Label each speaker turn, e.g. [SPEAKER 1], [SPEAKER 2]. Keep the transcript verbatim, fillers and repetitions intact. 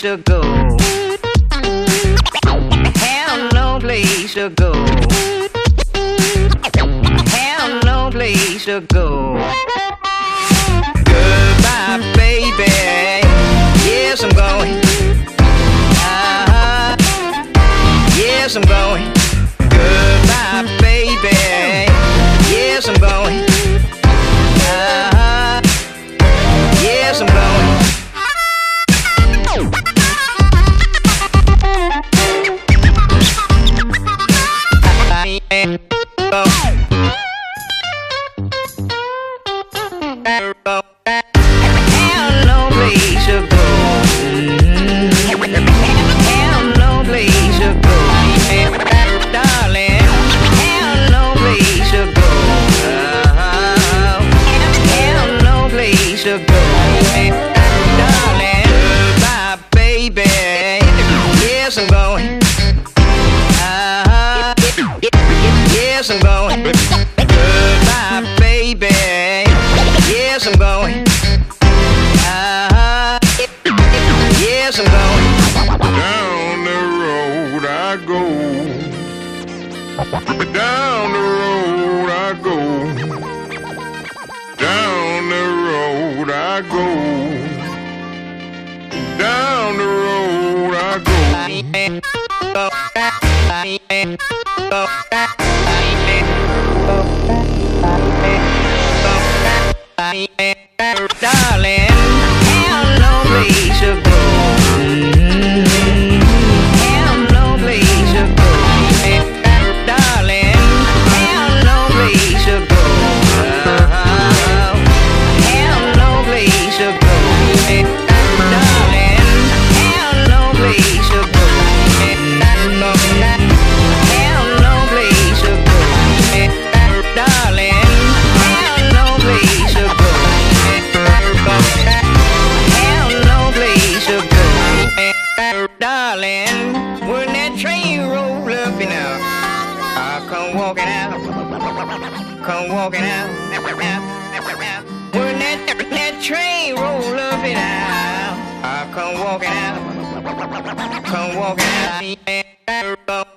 [SPEAKER 1] to go. Have no place to go. Have no place to go. Goodbye, baby. Yes, I'm going. Uh-huh. Yes, I'm going. Goodbye, baby. Yes, I'm going. Uh-huh. Yes, I'm going. Have no place to go. Have no place to go, darling. Have no place to go. Have no place to go, darling. Goodbye, baby. Yes, I'm going. Uh-huh. Yes, I'm going. Goodbye, baby. Yes, I'm going. Uh-huh. Yes, I'm going.
[SPEAKER 2] Down the road I go. Down the road I go. Down the road I go. Down the road I go.
[SPEAKER 1] Darling, have no place to go. Have no place to go. Darling, have no place to go. Have no place to go. Darling, have no place to go. Have no place to go. Darling, have no place to go. Have no place to go. Darling, when that train roll up and out, I come walking out, come walking out. When that, that train roll up and out, I come walking out, come walking out.